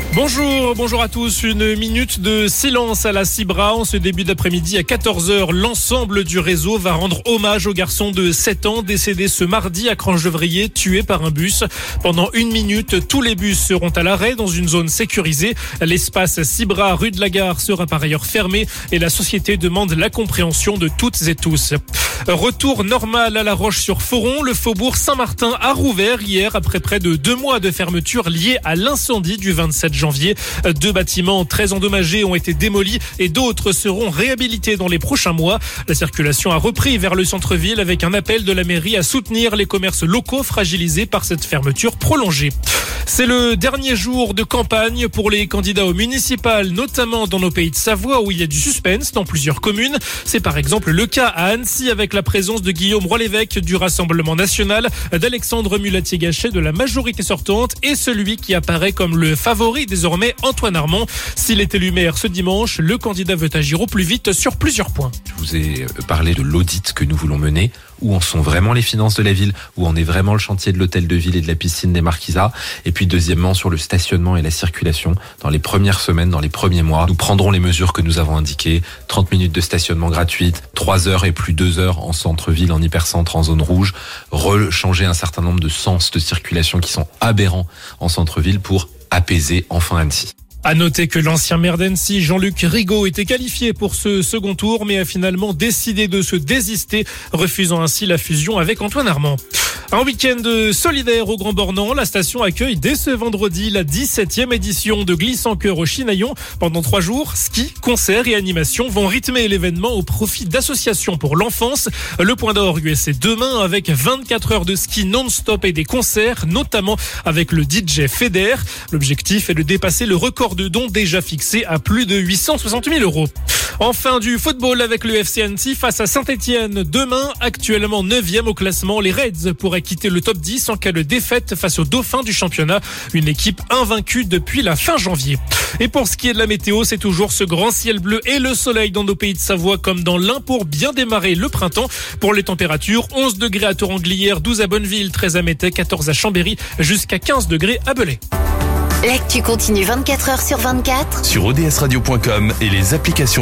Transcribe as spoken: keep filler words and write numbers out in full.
Bonjour, bonjour à tous. Une minute de silence à la Cibra. En ce début d'après-midi à quatorze heures, l'ensemble du réseau va rendre hommage au garçon de sept ans décédé ce mardi à Cranchevrier, tué par un bus. Pendant une minute, tous les bus seront à l'arrêt dans une zone sécurisée. L'espace Cibra, rue de la Gare, sera par ailleurs fermé et la société demande la compréhension de toutes et tous. Retour normal à La Roche-sur-Foron. Le faubourg Saint-Martin a rouvert hier après près de deux mois de fermeture liée à l'incendie du vingt-sept janvier. Deux bâtiments très endommagés ont été démolis et d'autres seront réhabilités dans les prochains mois. La circulation a repris vers le centre-ville avec un appel de la mairie à soutenir les commerces locaux fragilisés par cette fermeture prolongée. C'est le dernier jour de campagne pour les candidats aux municipales, notamment dans nos pays de Savoie où il y a du suspense dans plusieurs communes. C'est par exemple le cas à Annecy avec la présence de Guillaume Roy-l'Évêque du Rassemblement National, d'Alexandre Mulatier-Gachet de la majorité sortante et celui qui apparaît comme le favori désormais, Antoine Armand. S'il est élu maire ce dimanche, le candidat veut agir au plus vite sur plusieurs points. Je vous ai parlé de l'audit que nous voulons mener. Où en sont vraiment les finances de la ville, où en est vraiment le chantier de l'hôtel de ville et de la piscine des Marquisats. Et puis deuxièmement, sur le stationnement et la circulation. Dans les premières semaines, dans les premiers mois, nous prendrons les mesures que nous avons indiquées. trente minutes de stationnement gratuite, trois heures et plus deux heures en centre-ville, en hypercentre, en zone rouge. Rechanger un certain nombre de sens de circulation qui sont aberrants en centre-ville pour apaiser enfin Annecy. À noter que l'ancien maire d'Annecy, Jean-Luc Rigaud, était qualifié pour ce second tour, mais a finalement décidé de se désister, refusant ainsi la fusion avec Antoine Armand. Un week-end solidaire au Grand Bornand. La station accueille dès ce vendredi la dix-septième édition de Glisse en Chœur au Chinaillon. Pendant trois jours, ski, concerts et animations vont rythmer l'événement au profit d'associations pour l'enfance. Le point d'orgue, c'est demain avec vingt-quatre heures de ski non-stop et des concerts, notamment avec le D J Feder. L'objectif est de dépasser le record de dons déjà fixé à plus de huit cent soixante mille euros. Enfin, du football avec le F C Annecy face à Saint-Etienne. Demain, actuellement neuvième au classement, les Reds pourraient quitter le top dix en cas de défaite face aux Dauphins du championnat. Une équipe invaincue depuis la fin janvier. Et pour ce qui est de la météo, c'est toujours ce grand ciel bleu et le soleil dans nos pays de Savoie comme dans l'Ain pour bien démarrer le printemps. Pour les températures, onze degrés à Toranglière, douze à Bonneville, treize à Métais, quatorze à Chambéry, jusqu'à quinze degrés à Belay. L'actu continue vingt-quatre heures sur vingt-quatre sur o d s radio point com et les applications